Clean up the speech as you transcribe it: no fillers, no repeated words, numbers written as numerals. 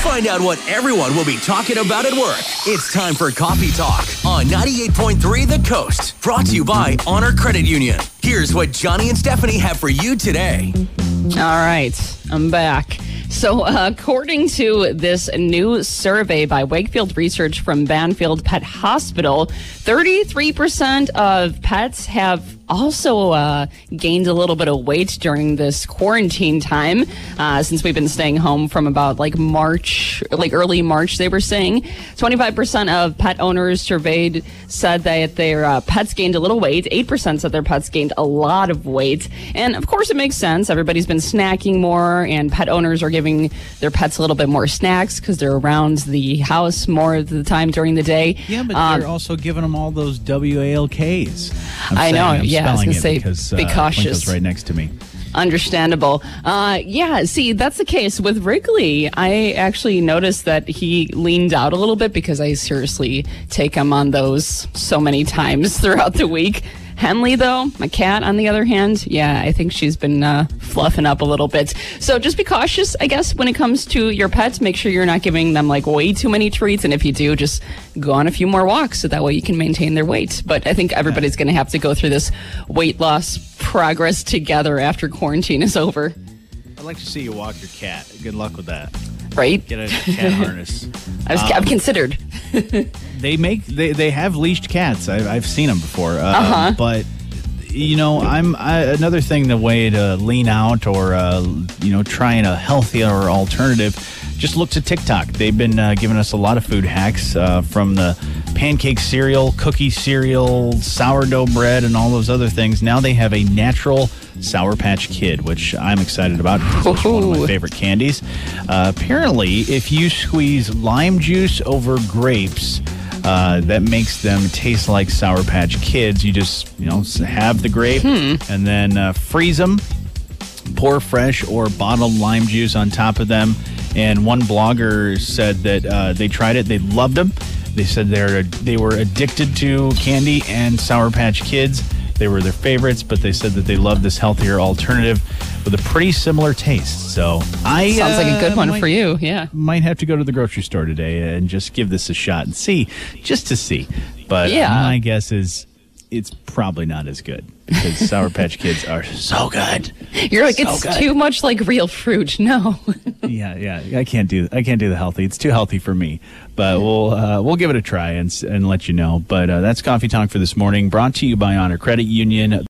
Find out what everyone will be talking about at work. It's time for Coffee Talk on 98.3 The Coast. Brought to you by Honor Credit Union. Here's what Johnny and Stephanie have for you today. All right, I'm back. So according to this new survey by Wakefield Research from Banfield Pet Hospital, 33% of pets have also gained a little bit of weight during this quarantine time, since we've been staying home from about March, early March, they were saying. 25% of pet owners surveyed said that their pets gained a little weight. 8% said their pets gained a lot of weight. And of course it makes sense. Everybody's been snacking more, and pet owners are giving their pets a little bit more snacks because they're around the house more of the time during the day. Yeah, but they're also giving them all those WALKs. I know. Yeah, I was going to say, because, be cautious. Lincoln's right next to me. Understandable. Yeah, see, that's the case with Wrigley. I actually noticed that he leaned out a little bit because I seriously take him on those so many times throughout the week. Henley, though, my cat, on the other hand, yeah, I think she's been fluffing up a little bit. So just be cautious, I guess, when it comes to your pets. Make sure you're not giving them way too many treats. And if you do, just go on a few more walks so that way you can maintain their weight. But I think everybody's going to have to go through this weight loss progress together after quarantine is over. I'd like to see you walk your cat. Good luck with that. Right? Get a cat harness. I've considered. They have leashed cats. I've seen them before. But another thing, the way to lean out or trying a healthier alternative. Just look to TikTok. They've been giving us a lot of food hacks, from the pancake cereal, cookie cereal, sourdough bread, and all those other things. Now they have a natural Sour Patch Kid, which I'm excited about because it's one of my favorite candies. Apparently, if you squeeze lime juice over grapes, that makes them taste like Sour Patch Kids. You just, have the grape and then freeze them, pour fresh or bottled lime juice on top of them. And one blogger said that they tried it. They loved them. They said they were addicted to candy and Sour Patch Kids. They were their favorites, but they said that they loved this healthier alternative with a pretty similar taste. So sounds like a good one for you. Yeah, might have to go to the grocery store today and just give this a shot and see, just to see. But my guess is it's probably not as good because Sour Patch Kids are so good. You're like, it's too much like real fruit. No. Yeah. I can't do the healthy. It's too healthy for me. But we'll give it a try and let you know. But that's Coffee Talk for this morning, brought to you by Honor Credit Union.